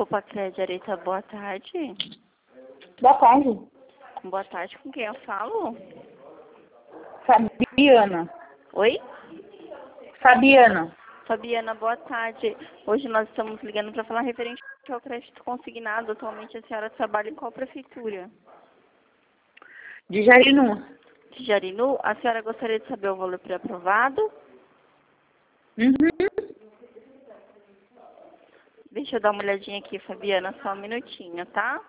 Opa, Crédito Areta, boa tarde. Boa tarde. Boa tarde, com quem eu falo? Fabiana. Oi? Fabiana. Fabiana, boa tarde. Hoje nós estamos ligando para falar referente ao crédito consignado. Atualmente a senhora trabalha em qual prefeitura? De Jarinu. De Jarinu. A senhora gostaria de saber o valor pré-aprovado? Uhum. Deixa eu dar uma olhadinha aqui, Fabiana, só um minutinho, tá?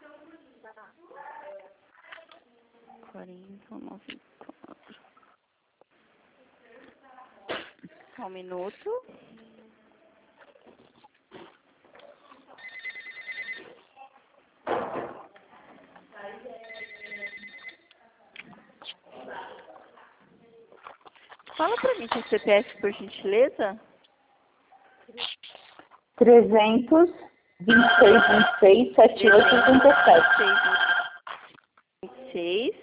40,94. Só um minuto. Fala pra mim seu CPF, por gentileza. 326, 7837. 26,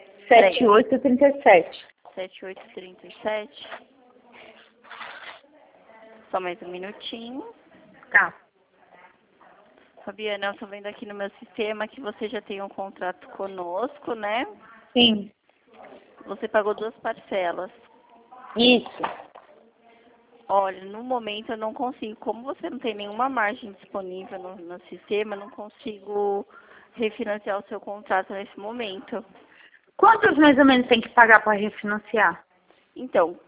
7837. 7837. Só mais um minutinho. Tá. Fabiana, eu tô vendo aqui no meu sistema que você já tem um contrato conosco, né? Sim. Você pagou 2 parcelas. Isso. Olha, no momento eu não consigo, como você não tem nenhuma margem disponível no sistema, eu não consigo refinanciar o seu contrato nesse momento. Quantos mais ou menos tem que pagar para refinanciar? Então,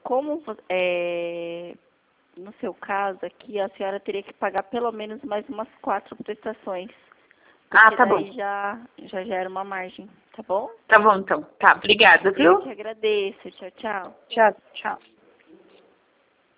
no seu caso aqui, a senhora teria que pagar pelo menos mais umas 4 prestações. Porque Tá daí bom. já gera uma margem, tá bom? Tá bom, então. Tá, obrigada, Eu viu? que agradeço. Tchau, tchau. Tchau, tchau.